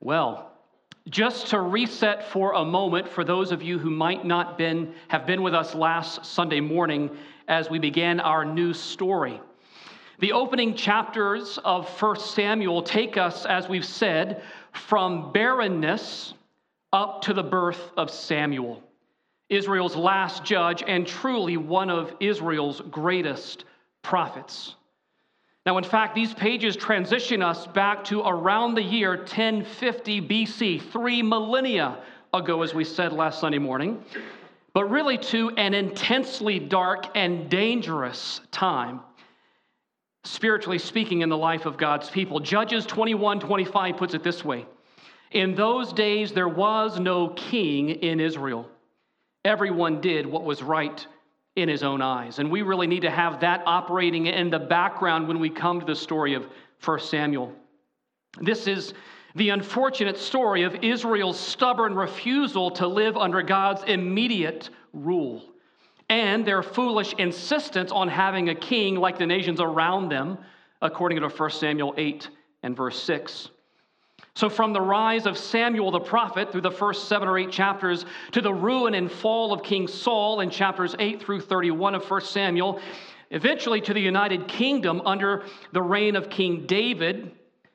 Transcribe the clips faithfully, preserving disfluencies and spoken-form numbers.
Well, just to reset for a moment for those of you who might not been have been with us last Sunday morning as we began our new story. The opening chapters of First Samuel take us, as we've said, from barrenness up to the birth of Samuel, Israel's last judge and truly one of Israel's greatest prophets. Now, in fact, these pages transition us back to around the year ten fifty B C, three millennia ago, as we said last Sunday morning, but really to an intensely dark and dangerous time, spiritually speaking, in the life of God's people. Judges twenty-one twenty-five puts it this way: in those days there was no king in Israel. Everyone did what was right in his own eyes. And we really need to have that operating in the background when we come to the story of First Samuel. This is the unfortunate story of Israel's stubborn refusal to live under God's immediate rule and their foolish insistence on having a king like the nations around them, according to First Samuel eight and verse six. So from the rise of Samuel the prophet through the first seven or eight chapters to the ruin and fall of King Saul in chapters eight through thirty-one of First Samuel, eventually to the United Kingdom under the reign of King David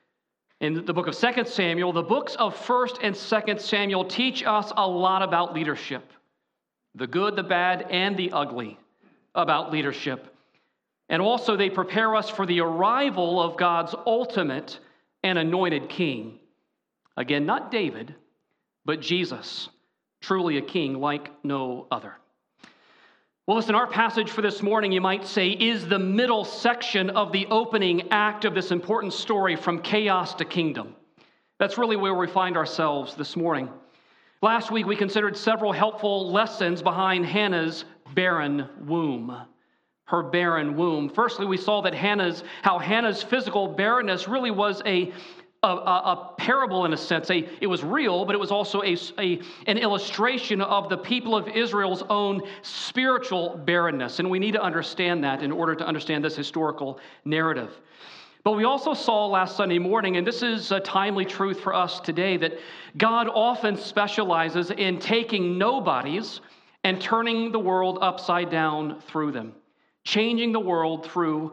in the book of Second Samuel, the books of First and Second Samuel teach us a lot about leadership, the good, the bad, and the ugly about leadership. And also they prepare us for the arrival of God's ultimate and anointed king. Again, not David, but Jesus, truly a king like no other. Well, listen, our passage for this morning, you might say, is the middle section of the opening act of this important story from chaos to kingdom. That's really where we find ourselves this morning. Last week, we considered several helpful lessons behind Hannah's barren womb. Her barren womb. Firstly, we saw that Hannah's, how Hannah's physical barrenness really was a, a, a parable in a sense. A, it was real, but it was also a, a, an illustration of the people of Israel's own spiritual barrenness. And we need to understand that in order to understand this historical narrative. But we also saw last Sunday morning, and this is a timely truth for us today, that God often specializes in taking nobodies and turning the world upside down through them, changing the world through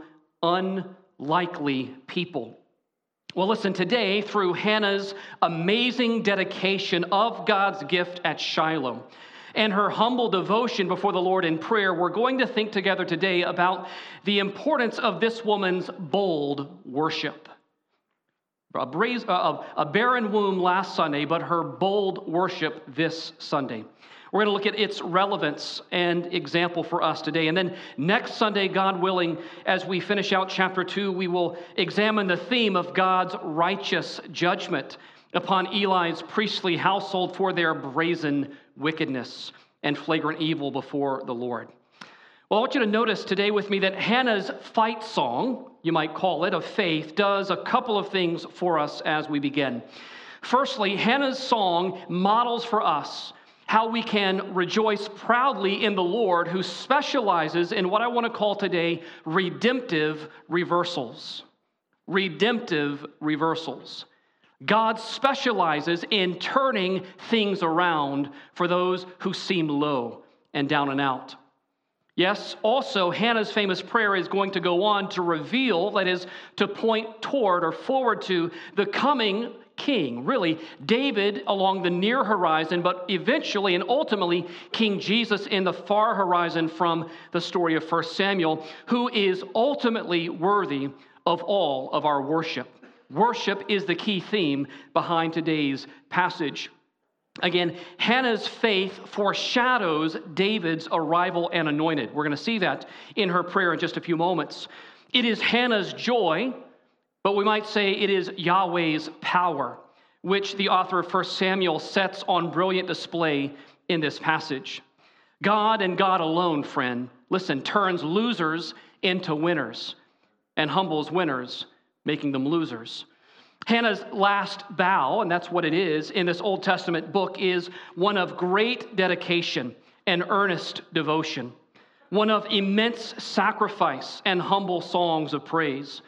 unlikely people. Well, listen, today, through Hannah's amazing dedication of God's gift at Shiloh and her humble devotion before the Lord in prayer, we're going to think together today about the importance of this woman's bold worship. A, brazen, a, a barren womb last Sunday, but her bold worship this Sunday. We're going to look at its relevance and example for us today. And then next Sunday, God willing, as we finish out chapter two, we will examine the theme of God's righteous judgment upon Eli's priestly household for their brazen wickedness and flagrant evil before the Lord. Well, I want you to notice today with me that Hannah's fight song, you might call it, of faith, does a couple of things for us as we begin. Firstly, Hannah's song models for us how we can rejoice proudly in the Lord, who specializes in what I want to call today redemptive reversals. Redemptive reversals. God specializes in turning things around for those who seem low and down and out. Yes, also, Hannah's famous prayer is going to go on to reveal, that is, to point toward or forward to the coming king, really, David along the near horizon, but eventually and ultimately King Jesus in the far horizon from the story of First Samuel, who is ultimately worthy of all of our worship. Worship is the key theme behind today's passage. Again, Hannah's faith foreshadows David's arrival and anointed. We're going to see that in her prayer in just a few moments. It is Hannah's joy, but we might say it is Yahweh's power, which the author of First Samuel sets on brilliant display in this passage. God and God alone, friend, listen, turns losers into winners and humbles winners, making them losers. Hannah's last vow, and that's what it is in this Old Testament book, is one of great dedication and earnest devotion, one of immense sacrifice and humble songs of praise.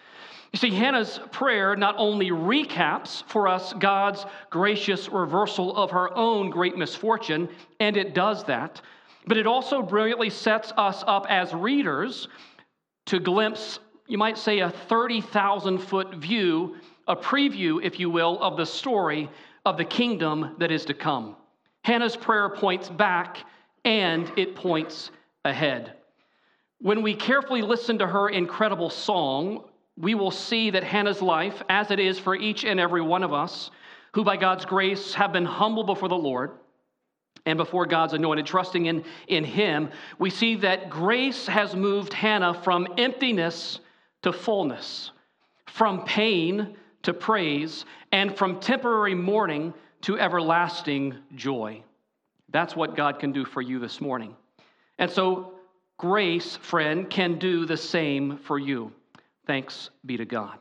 You see, Hannah's prayer not only recaps for us God's gracious reversal of her own great misfortune, and it does that, but it also brilliantly sets us up as readers to glimpse, you might say, a thirty thousand foot view, a preview, if you will, of the story of the kingdom that is to come. Hannah's prayer points back and it points ahead. When we carefully listen to her incredible song, we will see that Hannah's life, as it is for each and every one of us, who by God's grace have been humble before the Lord and before God's anointed, trusting in, in Him, we see that grace has moved Hannah from emptiness to fullness, from pain to praise, and from temporary mourning to everlasting joy. That's what God can do for you this morning. And so grace, friend, can do the same for you. Thanks be to God.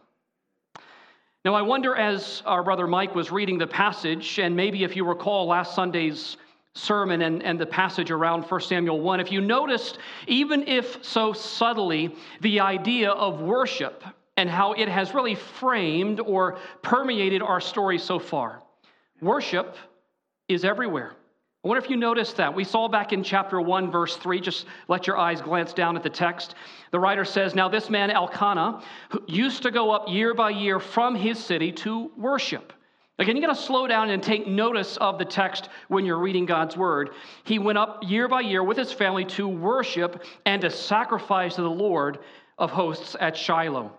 Now, I wonder, as our brother Mike was reading the passage, and maybe if you recall last Sunday's sermon and, and the passage around First Samuel one, if you noticed, even if so subtly, the idea of worship and how it has really framed or permeated our story so far. Worship is everywhere. I wonder if you noticed that. We saw back in chapter one, verse three, just let your eyes glance down at the text. The writer says, "Now this man Elkanah who used to go up year by year from his city to worship." Again, you got to slow down and take notice of the text when you're reading God's word. He went up year by year with his family to worship and to sacrifice to the Lord of hosts at Shiloh.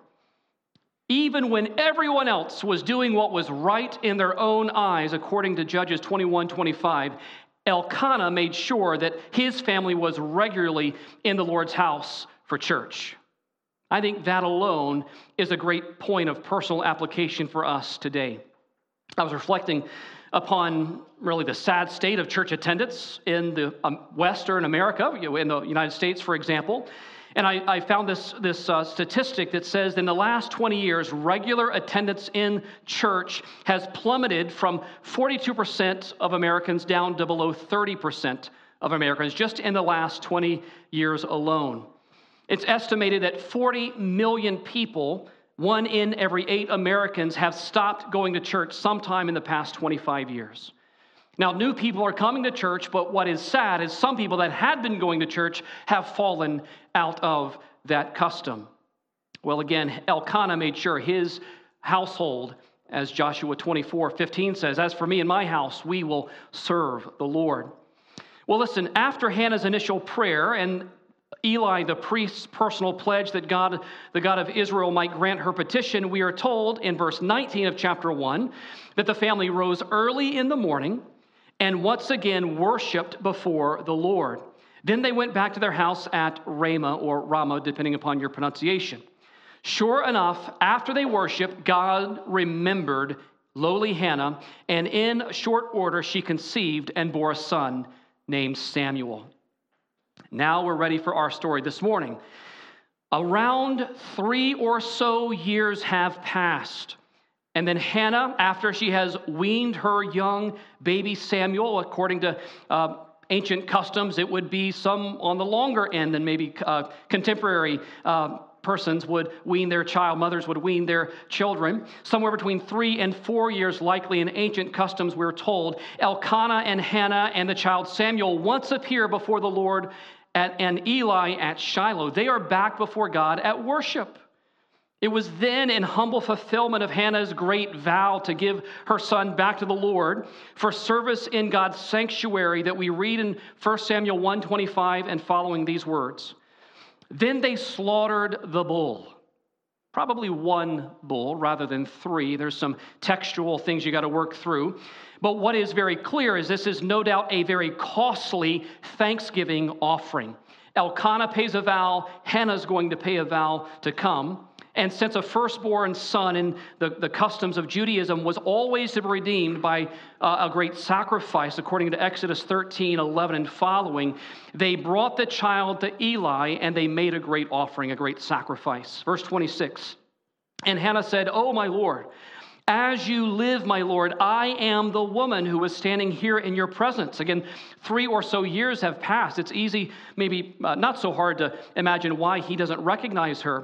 Even when everyone else was doing what was right in their own eyes, according to Judges twenty-one twenty-five, Elkanah made sure that his family was regularly in the Lord's house for church. I think that alone is a great point of personal application for us today. I was reflecting upon really the sad state of church attendance in the um, Western America, in the United States, for example. And I, I found this, this uh, statistic that says in the last twenty years, regular attendance in church has plummeted from forty-two percent of Americans down to below thirty percent of Americans just in the last twenty years alone. It's estimated that forty million people, one in every eight Americans, have stopped going to church sometime in the past twenty-five years. Now, new people are coming to church, but what is sad is some people that had been going to church have fallen out of that custom. Well, again, Elkanah made sure his household, as Joshua twenty-four fifteen says, "As for me and my house, we will serve the Lord." Well, listen, after Hannah's initial prayer and Eli, the priest's personal pledge that God, the God of Israel, might grant her petition, we are told in verse nineteen of chapter one that the family rose early in the morning and once again worshiped before the Lord. Then they went back to their house at Ramah, or Ramah, depending upon your pronunciation. Sure enough, after they worshiped, God remembered lowly Hannah, and in short order she conceived and bore a son named Samuel. Now we're ready for our story this morning. Around three or so years have passed. And then Hannah, after she has weaned her young baby Samuel, according to uh, ancient customs, it would be some on the longer end than maybe uh, contemporary uh, persons would wean their child, mothers would wean their children. Somewhere between three and four years, likely in ancient customs, we're told, Elkanah and Hannah and the child Samuel once appear before the Lord at, and Eli at Shiloh. They are back before God at worship. It was then in humble fulfillment of Hannah's great vow to give her son back to the Lord for service in God's sanctuary that we read in First Samuel one twenty-five and following these words. Then they slaughtered the bull. Probably one bull rather than three. There's some textual things you got to work through. But what is very clear is this is no doubt a very costly Thanksgiving offering. Elkanah pays a vow. Hannah's going to pay a vow to come. And since a firstborn son in the, the customs of Judaism was always to be redeemed by uh, a great sacrifice, according to Exodus thirteen eleven and following, they brought the child to Eli and they made a great offering, a great sacrifice. Verse twenty-six, and Hannah said, "Oh, my Lord, as you live, my Lord, I am the woman who is standing here in your presence." Again, three or so years have passed. It's easy, maybe uh, not so hard to imagine why he doesn't recognize her.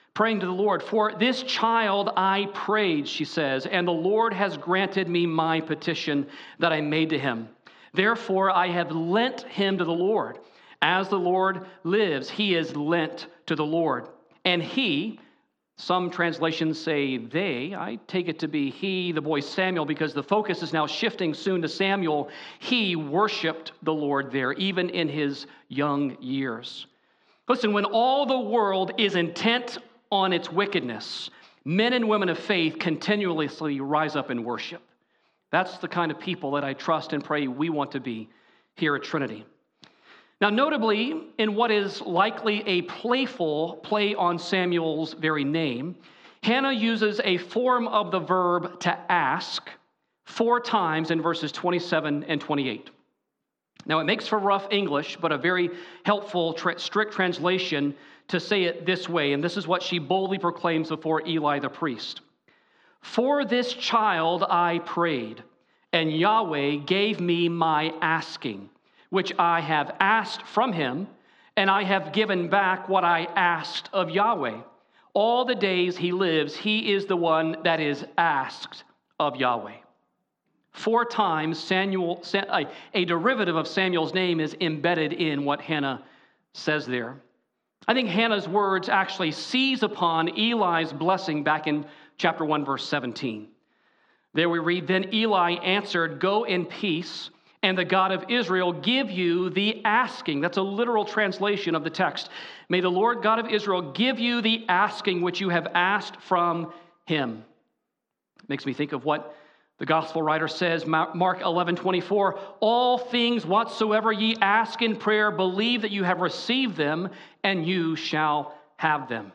praying to the Lord. For this child I prayed, she says, and the Lord has granted me my petition that I made to him. Therefore I have lent him to the Lord. As the Lord lives, he is lent to the Lord. And he, some translations say they, I take it to be he, the boy Samuel, because the focus is now shifting soon to Samuel. He worshiped the Lord there, even in his young years. Listen, when all the world is intent on its wickedness, men and women of faith continuously rise up in worship. That's the kind of people that I trust and pray we want to be here at Trinity. Now, notably, in what is likely a playful play on Samuel's very name, Hannah uses a form of the verb to ask four times in verses twenty-seven and twenty-eight. Now, it makes for rough English, but a very helpful, tra- strict translation to say it this way, and this is what she boldly proclaims before Eli the priest. For this child I prayed, and Yahweh gave me my asking, which I have asked from him, and I have given back what I asked of Yahweh. All the days he lives, he is the one that is asked of Yahweh. Four times, Samuel, a derivative of Samuel's name is embedded in what Hannah says there. I think Hannah's words actually seize upon Eli's blessing back in chapter one, verse seventeen. There we read, Then Eli answered, Go in peace, and the God of Israel give you the asking. That's a literal translation of the text. May the Lord God of Israel give you the asking which you have asked from him. Makes me think of what the gospel writer says, Mark eleven twenty-four, all things whatsoever ye ask in prayer, believe that you have received them, and you shall have them.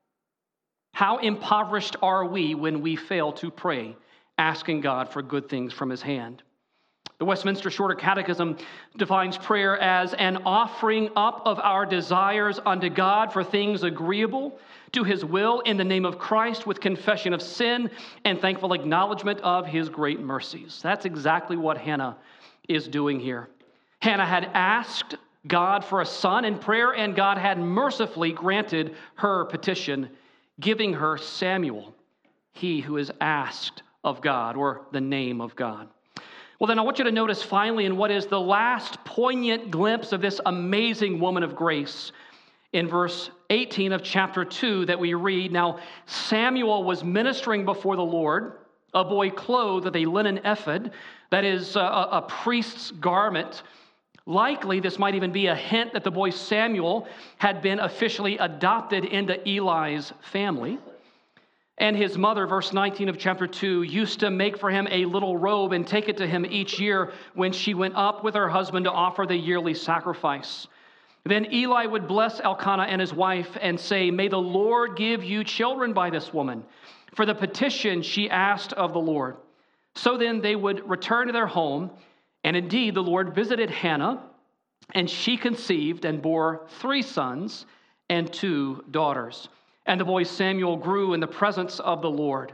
How impoverished are we when we fail to pray, asking God for good things from his hand? The Westminster Shorter Catechism defines prayer as an offering up of our desires unto God for things agreeable to his will in the name of Christ with confession of sin and thankful acknowledgement of his great mercies. That's exactly what Hannah is doing here. Hannah had asked God for a son in prayer, and God had mercifully granted her petition, giving her Samuel, he who is asked of God, or the name of God. Well, then I want you to notice finally in what is the last poignant glimpse of this amazing woman of grace in verse eighteen of chapter two that we read, Now Samuel was ministering before the Lord, a boy clothed with a linen ephod, that is a, a priest's garment. Likely, this might even be a hint that the boy Samuel had been officially adopted into Eli's family. And his mother, verse nineteen of chapter two, used to make for him a little robe and take it to him each year when she went up with her husband to offer the yearly sacrifice. Then Eli would bless Elkanah and his wife and say, May the Lord give you children by this woman, for the petition she asked of the Lord. So then they would return to their home, and indeed the Lord visited Hannah, and she conceived and bore three sons and two daughters. And the boy Samuel grew in the presence of the Lord.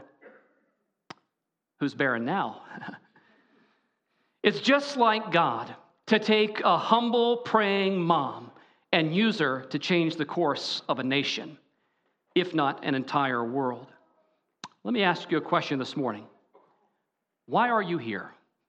Who's barren now? It's just like God to take a humble praying mom and use her to change the course of a nation, if not an entire world. Let me ask you a question this morning. Why are you here?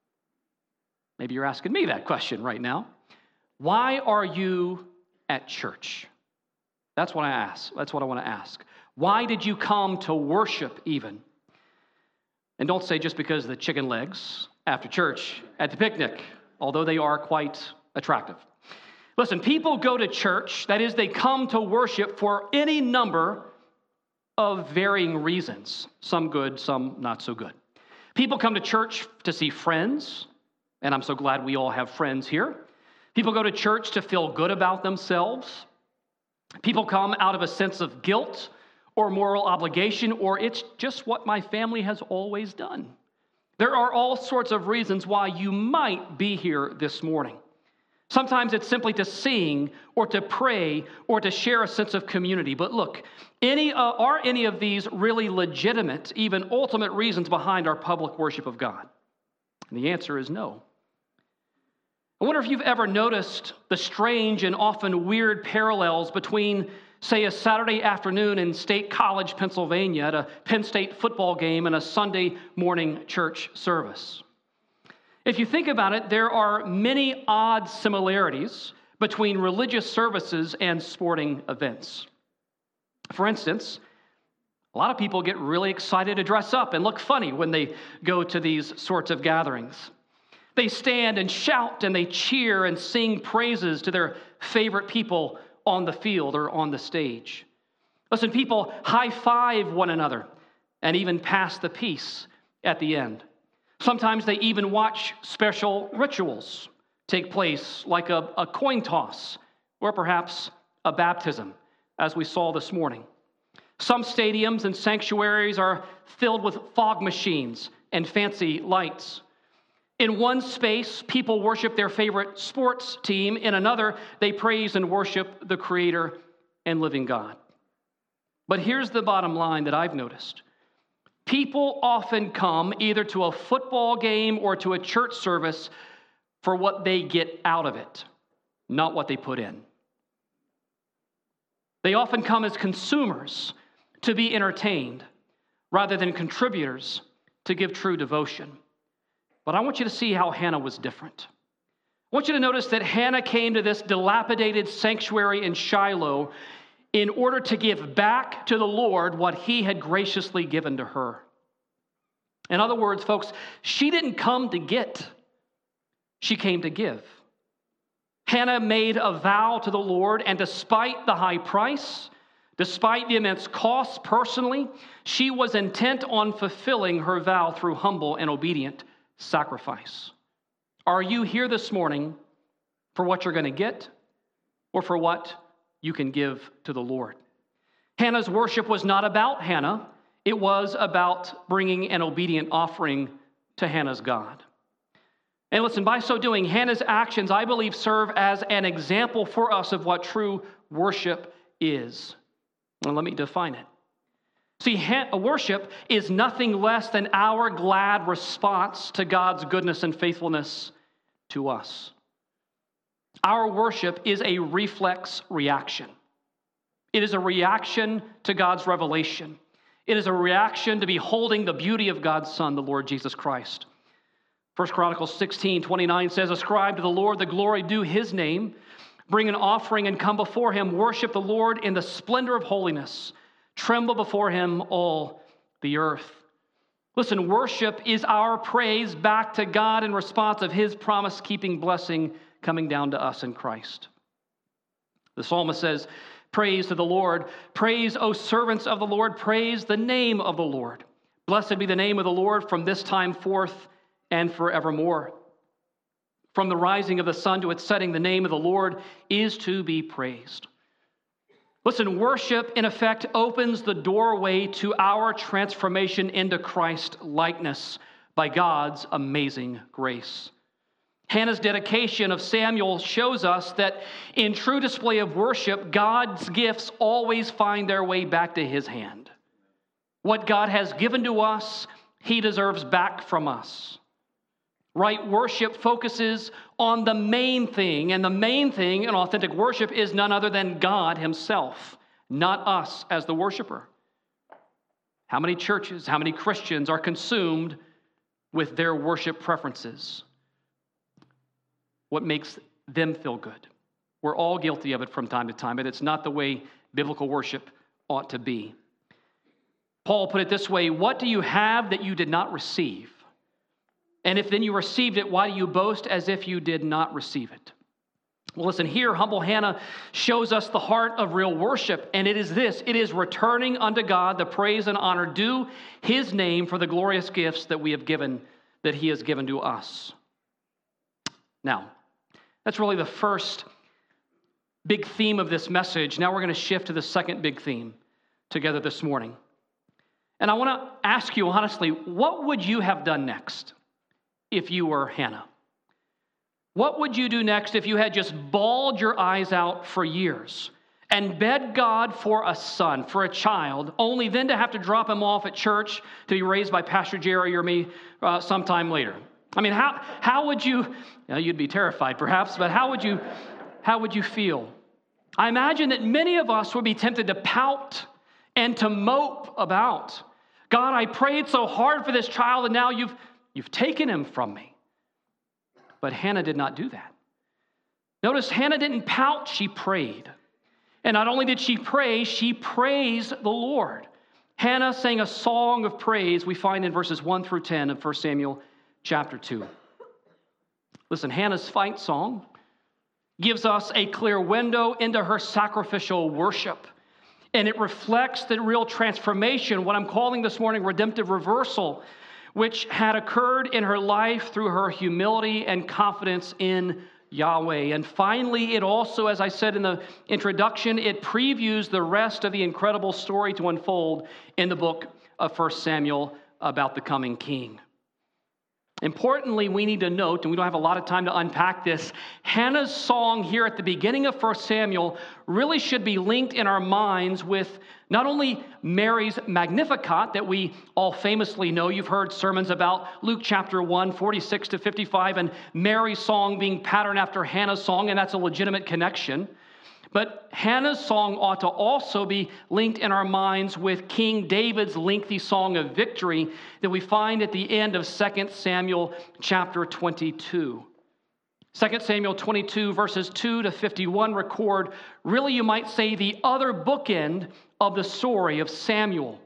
Maybe you're asking me that question right now. Why are you at church? That's what I ask. That's what I want to ask. Why did you come to worship even? And don't say just because of the chicken legs after church at the picnic, although they are quite attractive. Listen, people go to church, that is, they come to worship for any number of varying reasons, some good, some not so good. People come to church to see friends, and I'm so glad we all have friends here. People go to church to feel good about themselves. People come out of a sense of guilt or moral obligation, or it's just what my family has always done. There are all sorts of reasons why you might be here this morning. Sometimes it's simply to sing or to pray or to share a sense of community. But look, any uh, are any of these really legitimate, even ultimate reasons behind our public worship of God? And the answer is no. I wonder if you've ever noticed the strange and often weird parallels between say a Saturday afternoon in State College, Pennsylvania, at a Penn State football game and a Sunday morning church service. If you think about it, there are many odd similarities between religious services and sporting events. For instance, a lot of people get really excited to dress up and look funny when they go to these sorts of gatherings. They stand and shout and they cheer and sing praises to their favorite people on the field or on the stage. Listen, people high-five one another and even pass the peace at the end. Sometimes they even watch special rituals take place, like a, a coin toss or perhaps a baptism, as we saw this morning. Some stadiums and sanctuaries are filled with fog machines and fancy lights. In one space, people worship their favorite sports team. In another, they praise and worship the Creator and living God. But here's the bottom line that I've noticed. People often come either to a football game or to a church service for what they get out of it, not what they put in. They often come as consumers to be entertained rather than contributors to give true devotion. But I want you to see how Hannah was different. I want you to notice that Hannah came to this dilapidated sanctuary in Shiloh in order to give back to the Lord what he had graciously given to her. In other words, folks, she didn't come to get, she came to give. Hannah made a vow to the Lord, and despite the high price, despite the immense cost personally, she was intent on fulfilling her vow through humble and obedient sacrifice. Are you here this morning for what you're going to get or for what you can give to the Lord? Hannah's worship was not about Hannah. It was about bringing an obedient offering to Hannah's God. And listen, by so doing, Hannah's actions, I believe, serve as an example for us of what true worship is. Well, let me define it. See, worship is nothing less than our glad response to God's goodness and faithfulness to us. Our worship is a reflex reaction. It is a reaction to God's revelation. It is a reaction to beholding the beauty of God's Son, the Lord Jesus Christ. First Chronicles sixteen twenty-nine says, "Ascribe to the Lord the glory due his name. Bring an offering and come before him. Worship the Lord in the splendor of holiness. Tremble before him, all the earth." Listen, worship is our praise back to God in response of his promise-keeping blessing coming down to us in Christ. The psalmist says, "Praise to the Lord. Praise, O servants of the Lord. Praise the name of the Lord. Blessed be the name of the Lord from this time forth and forevermore. From the rising of the sun to its setting, the name of the Lord is to be praised." Listen, worship, in effect, opens the doorway to our transformation into Christ likeness by God's amazing grace. Hannah's dedication of Samuel shows us that in true display of worship, God's gifts always find their way back to his hand. What God has given to us, he deserves back from us. Right worship focuses on the main thing, and the main thing in authentic worship is none other than God himself, not us as the worshiper. How many churches, how many Christians are consumed with their worship preferences? What makes them feel good? We're all guilty of it from time to time, but it's not the way biblical worship ought to be. Paul put it this way: "What do you have that you did not receive? And if then you received it, why do you boast as if you did not receive it?" Well, listen, here, humble Hannah shows us the heart of real worship, and it is this: it is returning unto God the praise and honor due his name for the glorious gifts that we have given, that he has given to us. Now, that's really the first big theme of this message. Now we're going to shift to the second big theme together this morning. And I want to ask you honestly, what would you have done next if you were Hannah? What would you do next if you had just bawled your eyes out for years and begged God for a son, for a child, only then to have to drop him off at church to be raised by Pastor Jerry or me uh, sometime later? I mean, how how would you, you know, you'd be terrified perhaps, but how would you, how would you feel? I imagine that many of us would be tempted to pout and to mope about, God, I prayed so hard for this child, and now you've, you've taken him from me. But Hannah did not do that. Notice Hannah didn't pout, she prayed. And not only did she pray, she praised the Lord. Hannah sang a song of praise we find in verses one through ten of First Samuel chapter two. Listen, Hannah's fight song gives us a clear window into her sacrificial worship. And it reflects the real transformation, what I'm calling this morning redemptive reversal, which had occurred in her life through her humility and confidence in Yahweh. And finally, it also, as I said in the introduction, it previews the rest of the incredible story to unfold in the book of First Samuel about the coming king. Importantly, we need to note, and we don't have a lot of time to unpack this, Hannah's song here at the beginning of First Samuel really should be linked in our minds with not only Mary's Magnificat that we all famously know. You've heard sermons about Luke chapter one, forty-six to fifty-five, and Mary's song being patterned after Hannah's song, and that's a legitimate connection. But Hannah's song ought to also be linked in our minds with King David's lengthy song of victory that we find at the end of Second Samuel chapter twenty-two. Second Samuel twenty-two, verses two to fifty-one record, really you might say, the other bookend of the story of Samuel.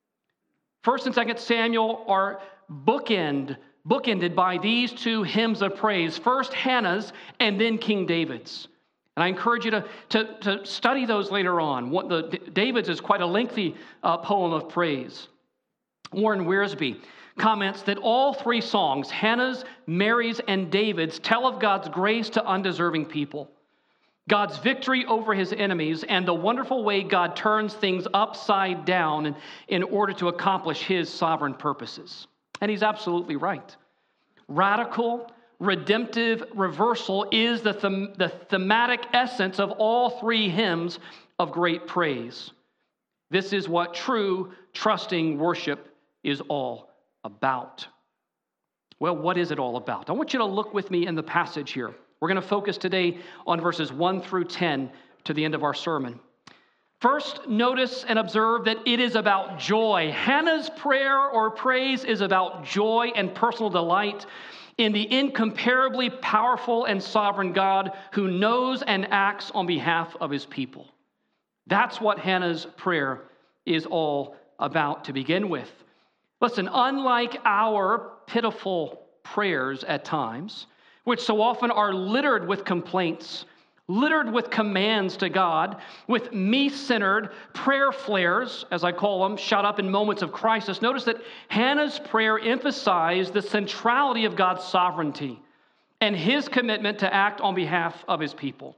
First and Second Samuel are bookend, bookended by these two hymns of praise. First Hannah's and then King David's. And I encourage you to, to, to study those later on. What the, David's is quite a lengthy uh, poem of praise. Warren Wiersbe comments that all three songs, Hannah's, Mary's, and David's, tell of God's grace to undeserving people, God's victory over his enemies, and the wonderful way God turns things upside down in, in order to accomplish his sovereign purposes. And he's absolutely right. Radical, redemptive reversal is the, them, the thematic essence of all three hymns of great praise. This is what true, trusting worship is all about. Well, what is it all about? I want you to look with me in the passage here. We're going to focus today on verses one through ten to the end of our sermon. First, notice and observe that it is about joy. Hannah's prayer or praise is about joy and personal delight in the incomparably powerful and sovereign God who knows and acts on behalf of his people. That's what Hannah's prayer is all about to begin with. Listen, unlike our pitiful prayers at times, which so often are littered with complaints, littered with commands to God, with me-centered prayer flares, as I call them, shot up in moments of crisis. Notice that Hannah's prayer emphasized the centrality of God's sovereignty and his commitment to act on behalf of his people.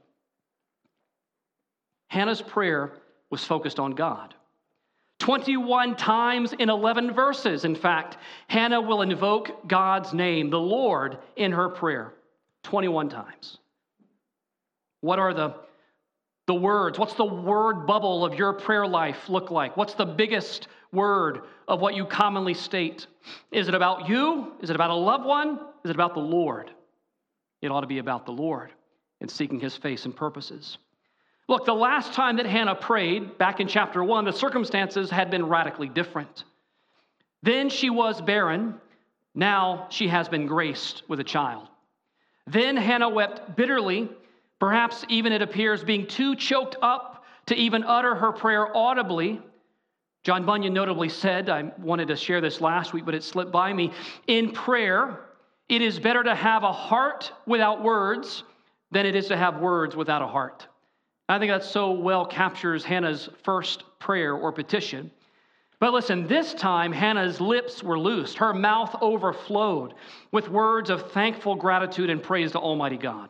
Hannah's prayer was focused on God. twenty-one times in eleven verses, in fact, Hannah will invoke God's name, the Lord, in her prayer. twenty-one times. What are the, the words? What's the word bubble of your prayer life look like? What's the biggest word of what you commonly state? Is it about you? Is it about a loved one? Is it about the Lord? It ought to be about the Lord and seeking his face and purposes. Look, the last time that Hannah prayed, back in chapter one, the circumstances had been radically different. Then she was barren. Now she has been graced with a child. Then Hannah wept bitterly, perhaps even it appears being too choked up to even utter her prayer audibly. John Bunyan notably said, I wanted to share this last week, but it slipped by me, in prayer, it is better to have a heart without words than it is to have words without a heart. I think that so well captures Hannah's first prayer or petition. But listen, this time Hannah's lips were loosed. Her mouth overflowed with words of thankful gratitude and praise to Almighty God.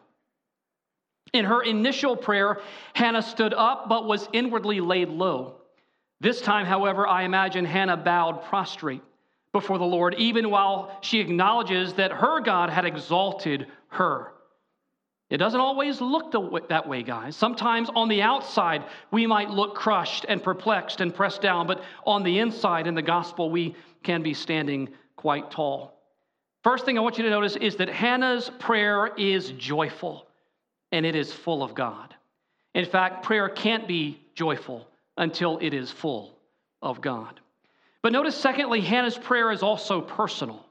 In her initial prayer, Hannah stood up but was inwardly laid low. This time, however, I imagine Hannah bowed prostrate before the Lord, even while she acknowledges that her God had exalted her. It doesn't always look that way, guys. Sometimes on the outside, we might look crushed and perplexed and pressed down, but on the inside in the gospel, we can be standing quite tall. First thing I want you to notice is that Hannah's prayer is joyful, and it is full of God. In fact, prayer can't be joyful until it is full of God. But notice, secondly, Hannah's prayer is also personal.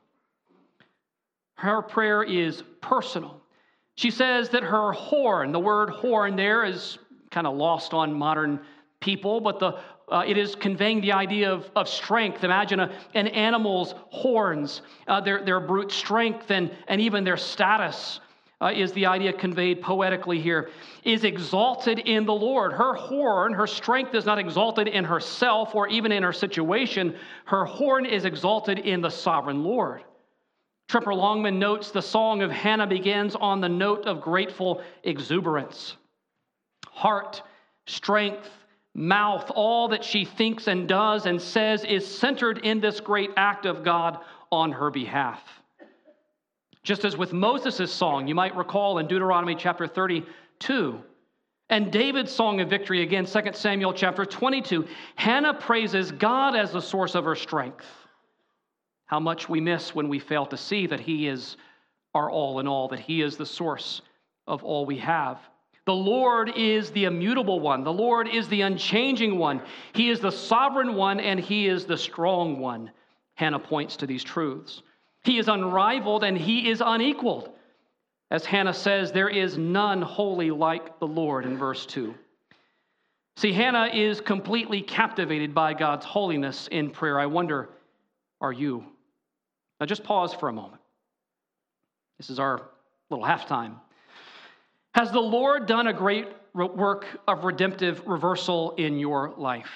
Her prayer is personal. She says that her horn, the word horn there is kind of lost on modern people, but the uh, it is conveying the idea of, of strength. Imagine a, an animal's horns, uh, their, their brute strength and, and even their status uh, is the idea conveyed poetically here, is exalted in the Lord. Her horn, her strength is not exalted in herself or even in her situation. Her horn is exalted in the sovereign Lord. Tremper Longman notes the song of Hannah begins on the note of grateful exuberance. Heart, strength, mouth, all that she thinks and does and says is centered in this great act of God on her behalf. Just as with Moses' song, you might recall in Deuteronomy chapter thirty-two, and David's song of victory, again, Second Samuel chapter twenty-two, Hannah praises God as the source of her strength. How much we miss when we fail to see that He is our all in all, that He is the source of all we have. The Lord is the immutable one. The Lord is the unchanging one. He is the sovereign one, and He is the strong one. Hannah points to these truths. He is unrivaled, and He is unequaled. As Hannah says, there is none holy like the Lord in verse two. See, Hannah is completely captivated by God's holiness in prayer. I wonder, are you? Now just pause for a moment. This is our little halftime. Has the Lord done a great work of redemptive reversal in your life?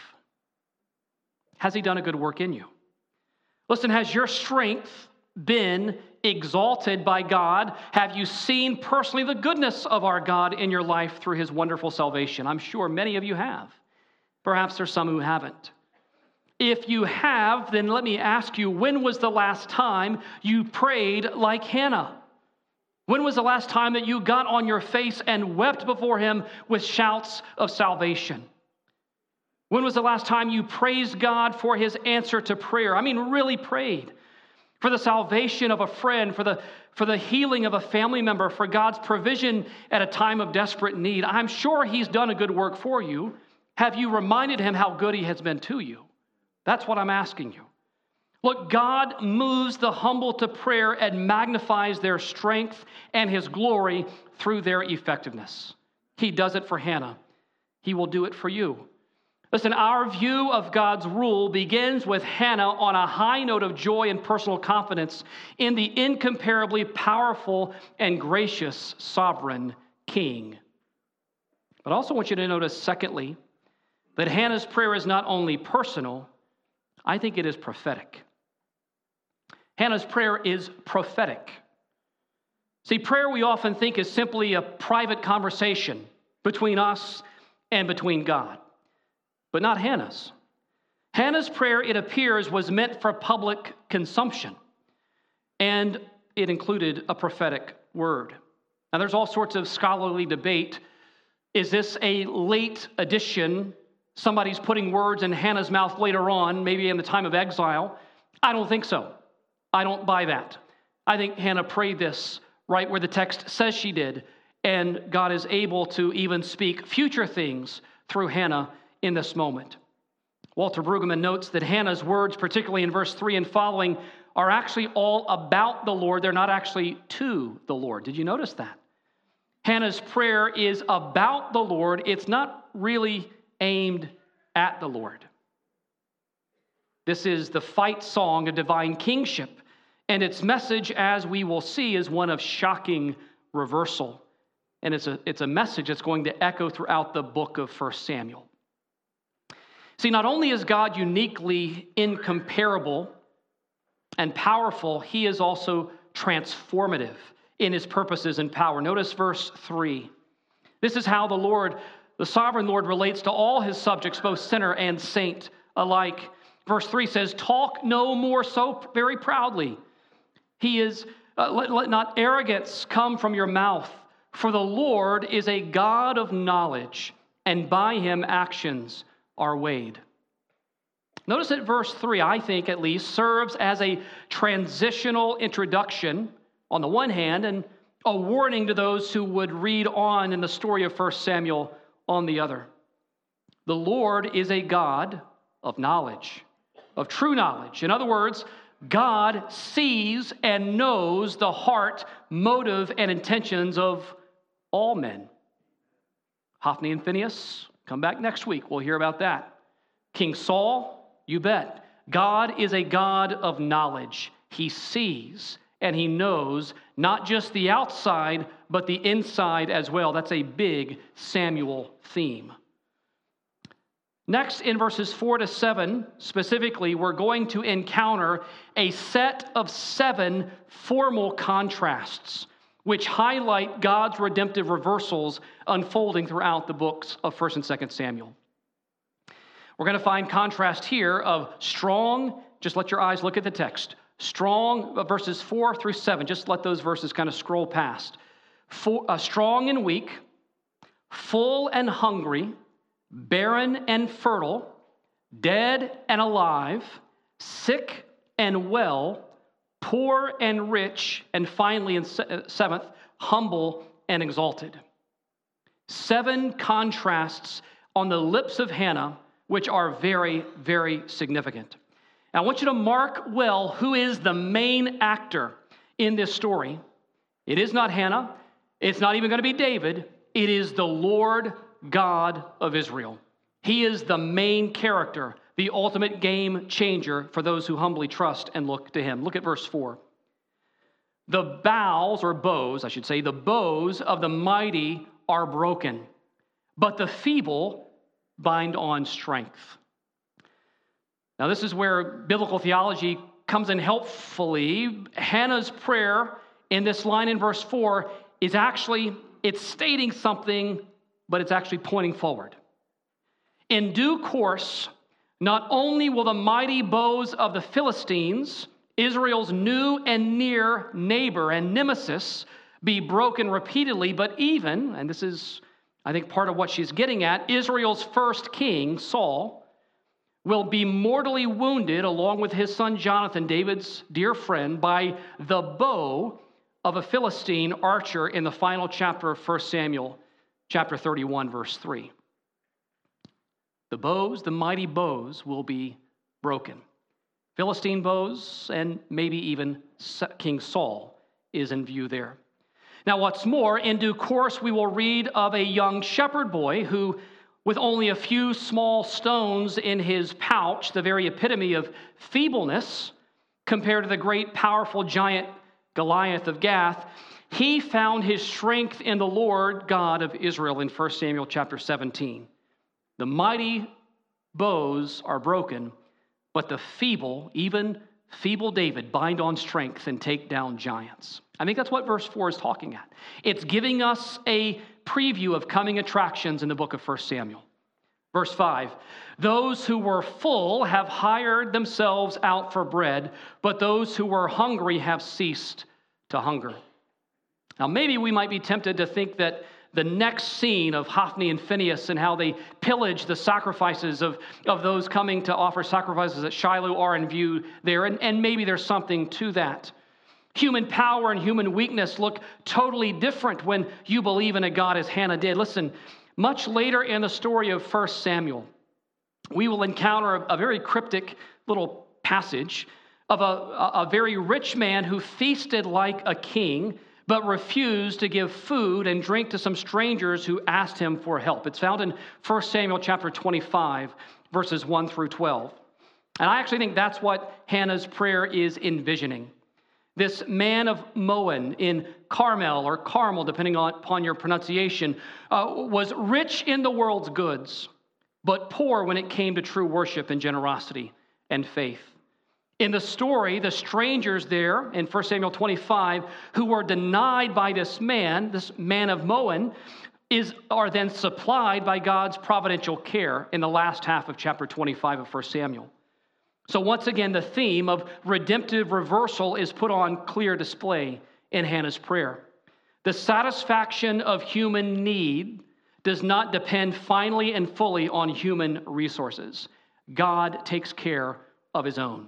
Has He done a good work in you? Listen, has your strength been exalted by God? Have you seen personally the goodness of our God in your life through His wonderful salvation? I'm sure many of you have. Perhaps there's some who haven't. If you have, then let me ask you, when was the last time you prayed like Hannah? When was the last time that you got on your face and wept before Him with shouts of salvation? When was the last time you praised God for His answer to prayer? I mean, really prayed for the salvation of a friend, for the, for the healing of a family member, for God's provision at a time of desperate need. I'm sure He's done a good work for you. Have you reminded Him how good He has been to you? That's what I'm asking you. Look, God moves the humble to prayer and magnifies their strength and His glory through their effectiveness. He does it for Hannah. He will do it for you. Listen, our view of God's rule begins with Hannah on a high note of joy and personal confidence in the incomparably powerful and gracious sovereign King. But I also want you to notice, secondly, that Hannah's prayer is not only personal, I think it is prophetic. Hannah's prayer is prophetic. See, prayer we often think is simply a private conversation between us and between God, but not Hannah's. Hannah's prayer, it appears, was meant for public consumption, and it included a prophetic word. Now, there's all sorts of scholarly debate. Is this a late addition? Somebody's putting words in Hannah's mouth later on, maybe in the time of exile. I don't think so. I don't buy that. I think Hannah prayed this right where the text says she did, and God is able to even speak future things through Hannah in this moment. Walter Brueggemann notes that Hannah's words, particularly in verse three and following, are actually all about the Lord. They're not actually to the Lord. Did you notice that? Hannah's prayer is about the Lord. It's not really aimed at the Lord. This is the fight song of divine kingship, and its message, as we will see, is one of shocking reversal. And it's a, it's a message that's going to echo throughout the book of First Samuel. See, not only is God uniquely incomparable and powerful, He is also transformative in His purposes and power. Notice verse three. This is how the Lord, the sovereign Lord, relates to all His subjects, both sinner and saint alike. Verse three says, "Talk no more so very proudly. He is, uh, let, let not arrogance come from your mouth, for the Lord is a God of knowledge, and by Him actions are weighed." Notice that verse three, I think at least, serves as a transitional introduction on the one hand, and a warning to those who would read on in the story of First Samuel on the other. The Lord is a God of knowledge, of true knowledge. In other words, God sees and knows the heart, motive, and intentions of all men. Hophni and Phinehas, come back next week. We'll hear about that. King Saul, you bet. God is a God of knowledge. He sees and he knows not just the outside, but the inside as well. That's a big Samuel theme. Next, in verses four to seven, specifically, we're going to encounter a set of seven formal contrasts which highlight God's redemptive reversals unfolding throughout the books of First and Second Samuel. We're going to find contrast here of strong, just let your eyes look at the text, strong, verses four through seven, just let those verses kind of scroll past. For, uh, strong and weak, full and hungry, barren and fertile, dead and alive, sick and well, poor and rich, and finally, in seventh, humble and exalted. Seven contrasts on the lips of Hannah, which are very, very significant. Now, I want you to mark well who is the main actor in this story. It is not Hannah. It's not even going to be David. It is the Lord God of Israel. He is the main character, the ultimate game changer for those who humbly trust and look to him. Look at verse four. The bows, or bows, I should say, the bows of the mighty are broken, but the feeble bind on strength. Now, this is where biblical theology comes in helpfully. Hannah's prayer in this line in verse four is actually, it's stating something, but it's actually pointing forward. In due course, not only will the mighty bows of the Philistines, Israel's new and near neighbor and nemesis, be broken repeatedly, but even, and this is, I think, part of what she's getting at, Israel's first king, Saul, will be mortally wounded along with his son Jonathan, David's dear friend, by the bow of a Philistine archer in the final chapter of First Samuel, chapter thirty-one, verse three. The bows, the mighty bows, will be broken. Philistine bows, and maybe even King Saul is in view there. Now, what's more, in due course, we will read of a young shepherd boy who, with only a few small stones in his pouch, the very epitome of feebleness, compared to the great, powerful giant Goliath of Gath, he found his strength in the Lord God of Israel in First Samuel chapter seventeen. The mighty bows are broken, but the feeble, even feeble David, bind on strength and take down giants. I think that's what verse four is talking at. It's giving us a preview of coming attractions in the book of First Samuel. Verse five, those who were full have hired themselves out for bread, but those who were hungry have ceased to hunger. Now, maybe we might be tempted to think that the next scene of Hophni and Phinehas and how they pillage the sacrifices of, of those coming to offer sacrifices at Shiloh are in view there, and, and maybe there's something to that. Human power and human weakness look totally different when you believe in a God as Hannah did. Listen, much later in the story of First Samuel, we will encounter a, a very cryptic little passage of a, a, a very rich man who feasted like a king, but refused to give food and drink to some strangers who asked him for help. It's found in First Samuel chapter twenty-five, verses one through twelve. And I actually think that's what Hannah's prayer is envisioning. This man of Moan in Carmel, or Carmel, depending on, upon your pronunciation, uh, was rich in the world's goods, but poor when it came to true worship and generosity and faith. In the story, the strangers there in First Samuel twenty-five who were denied by this man, this man of Moan, is, are then supplied by God's providential care in the last half of chapter twenty-five of First Samuel. So once again, the theme of redemptive reversal is put on clear display in Hannah's prayer. The satisfaction of human need does not depend finally and fully on human resources. God takes care of his own.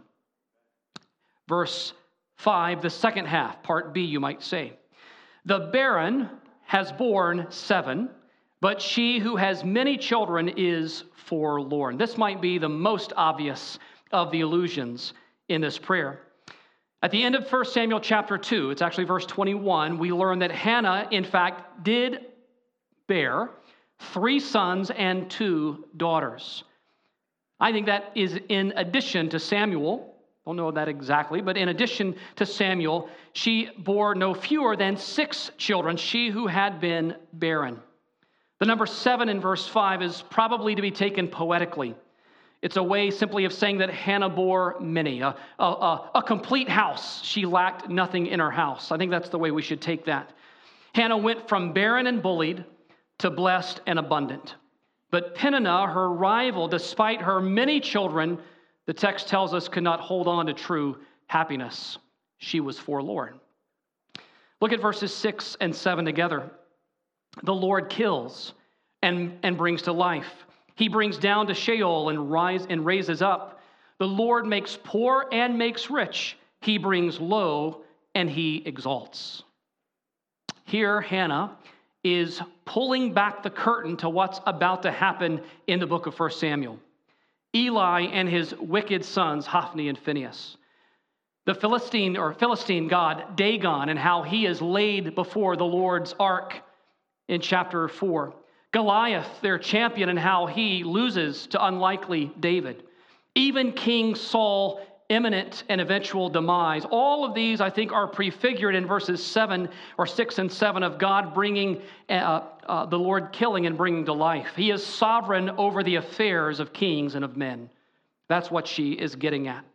Verse five, the second half, part B, you might say. The barren has borne seven, but she who has many children is forlorn. This might be the most obvious of the allusions in this prayer. At the end of First Samuel chapter two, it's actually verse twenty-one, we learn that Hannah, in fact, did bear three sons and two daughters. I think that is in addition to Samuel. Don't know that exactly, but in addition to Samuel, she bore no fewer than six children, she who had been barren. The number seven in verse five is probably to be taken poetically. It's a way simply of saying that Hannah bore many, a, a, a, a complete house. She lacked nothing in her house. I think that's the way we should take that. Hannah went from barren and bullied to blessed and abundant. But Peninnah, her rival, despite her many children, the text tells us could not hold on to true happiness. She was forlorn. Look at verses six and seven together. The Lord kills and, and brings to life. He brings down to Sheol and, rise, and raises up. The Lord makes poor and makes rich. He brings low and he exalts. Here, Hannah is pulling back the curtain to what's about to happen in the book of First Samuel. Eli and his wicked sons, Hophni and Phinehas. The Philistine or Philistine god, Dagon, and how he is laid before the Lord's ark in chapter four. Goliath, their champion, and how he loses to unlikely David. Even King Saul, imminent and eventual demise. All of these, I think, are prefigured in verses seven or six and seven of God bringing, uh, uh, the Lord killing and bringing to life. He is sovereign over the affairs of kings and of men. That's what she is getting at.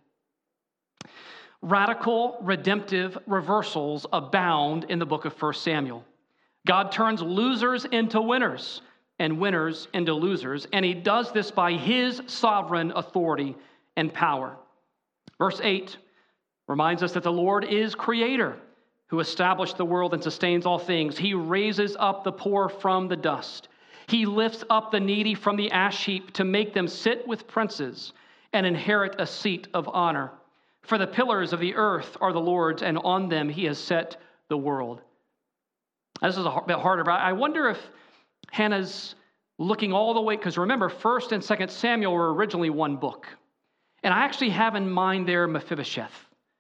Radical, redemptive reversals abound in the book of First Samuel. God turns losers into winners and winners into losers, and he does this by his sovereign authority and power. Verse eight reminds us that the Lord is creator, who established the world and sustains all things. He raises up the poor from the dust. He lifts up the needy from the ash heap to make them sit with princes and inherit a seat of honor. For the pillars of the earth are the Lord's, and on them he has set the world. This is a bit harder, but I wonder if Hannah's looking all the way, because remember, First and Second Samuel were originally one book. And I actually have in mind there Mephibosheth,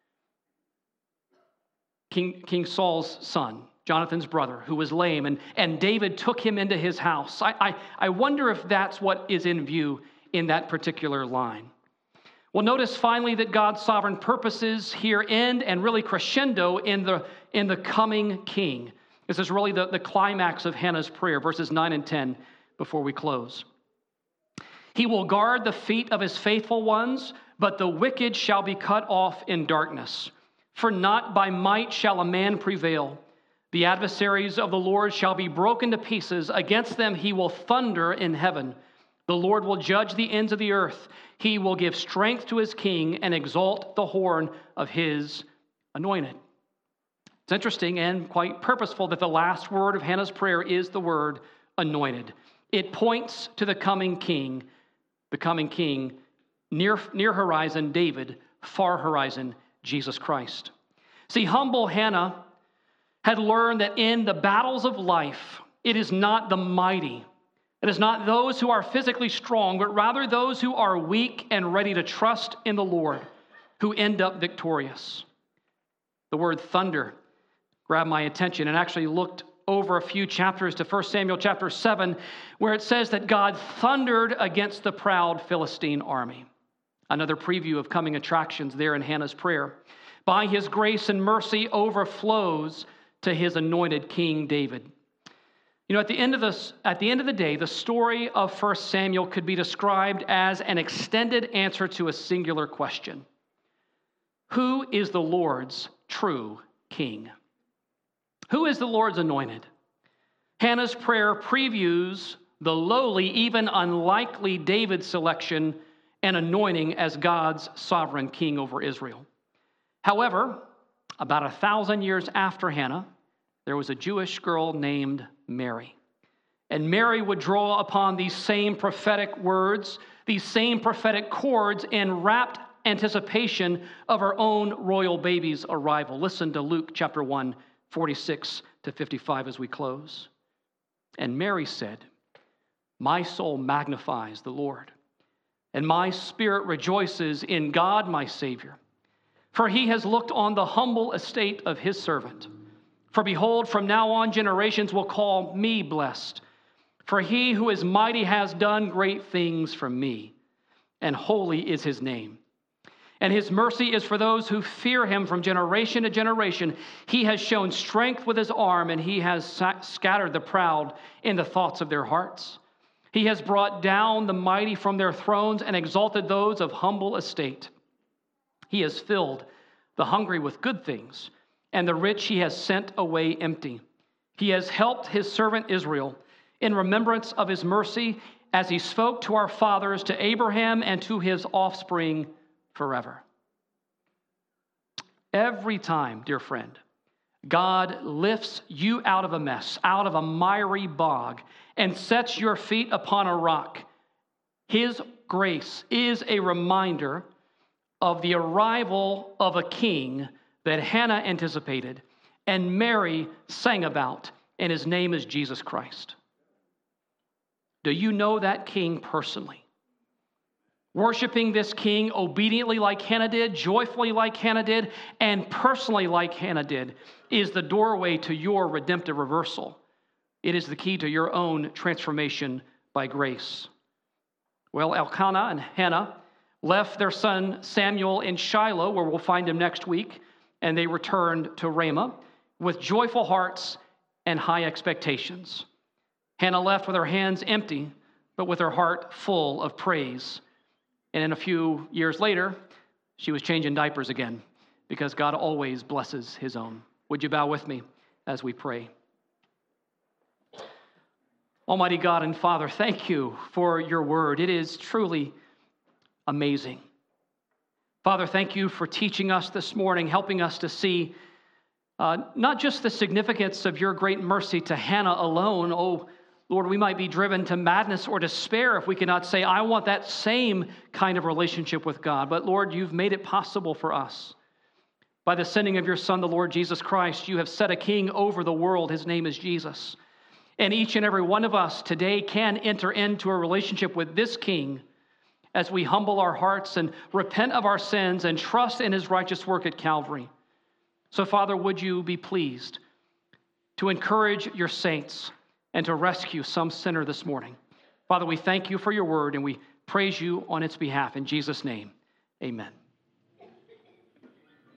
King, King Saul's son, Jonathan's brother, who was lame, and, and David took him into his house. I, I, I wonder if that's what is in view in that particular line. Well, notice finally that God's sovereign purposes here end and really crescendo in the, in the coming king. This is really the, the climax of Hannah's prayer, verses nine and ten, before we close. He will guard the feet of his faithful ones, but the wicked shall be cut off in darkness. For not by might shall a man prevail. The adversaries of the Lord shall be broken to pieces. Against them he will thunder in heaven. The Lord will judge the ends of the earth. He will give strength to his king and exalt the horn of his anointed. It's interesting and quite purposeful that the last word of Hannah's prayer is the word anointed. It points to the coming king, the coming king, near, near horizon, David, far horizon, Jesus Christ. See, humble Hannah had learned that in the battles of life, it is not the mighty, it is not those who are physically strong, but rather those who are weak and ready to trust in the Lord who end up victorious. The word thunder grabbed my attention and actually looked over a few chapters to First Samuel chapter seven, where it says that God thundered against the proud Philistine army. Another preview of coming attractions there in Hannah's prayer. By his grace and mercy overflows to his anointed King David. You know, at the end of this, at the end of the day, the story of First Samuel could be described as an extended answer to a singular question. Who is the Lord's true king? Who is the Lord's anointed? Hannah's prayer previews the lowly, even unlikely David selection and anointing as God's sovereign king over Israel. However, about a thousand years after Hannah, there was a Jewish girl named Mary. And Mary would draw upon these same prophetic words, these same prophetic chords in rapt anticipation of her own royal baby's arrival. Listen to Luke chapter one, forty-six to fifty-five as we close. And Mary said, My soul magnifies the Lord, and my spirit rejoices in God my Savior. For he has looked on the humble estate of his servant. For behold, from now on generations will call me blessed. For he who is mighty has done great things for me, and holy is his name. And his mercy is for those who fear him from generation to generation. He has shown strength with his arm, and he has scattered the proud in the thoughts of their hearts. He has brought down the mighty from their thrones and exalted those of humble estate. He has filled the hungry with good things, and the rich he has sent away empty. He has helped his servant Israel in remembrance of his mercy, as he spoke to our fathers, to Abraham and to his offspring forever. Every time, dear friend, God lifts you out of a mess, out of a miry bog, and sets your feet upon a rock, his grace is a reminder of the arrival of a king that Hannah anticipated and Mary sang about, and his name is Jesus Christ. Do you know that king personally? Worshiping this king obediently like Hannah did, joyfully like Hannah did, and personally like Hannah did is the doorway to your redemptive reversal. It is the key to your own transformation by grace. Well, Elkanah and Hannah left their son Samuel in Shiloh, where we'll find him next week, and they returned to Ramah with joyful hearts and high expectations. Hannah left with her hands empty, but with her heart full of praise. And in a few years later, she was changing diapers again, because God always blesses his own. Would you bow with me as we pray? Almighty God and Father, thank you for your word. It is truly amazing. Father, thank you for teaching us this morning, helping us to see uh, not just the significance of your great mercy to Hannah alone. Oh, Lord, we might be driven to madness or despair if we cannot say, I want that same kind of relationship with God. But Lord, you've made it possible for us. By the sending of your Son, the Lord Jesus Christ, you have set a king over the world. His name is Jesus. And each and every one of us today can enter into a relationship with this king as we humble our hearts and repent of our sins and trust in his righteous work at Calvary. So, Father, would you be pleased to encourage your saints and to rescue some sinner this morning. Father, we thank you for your word, and we praise you on its behalf. In Jesus' name, amen.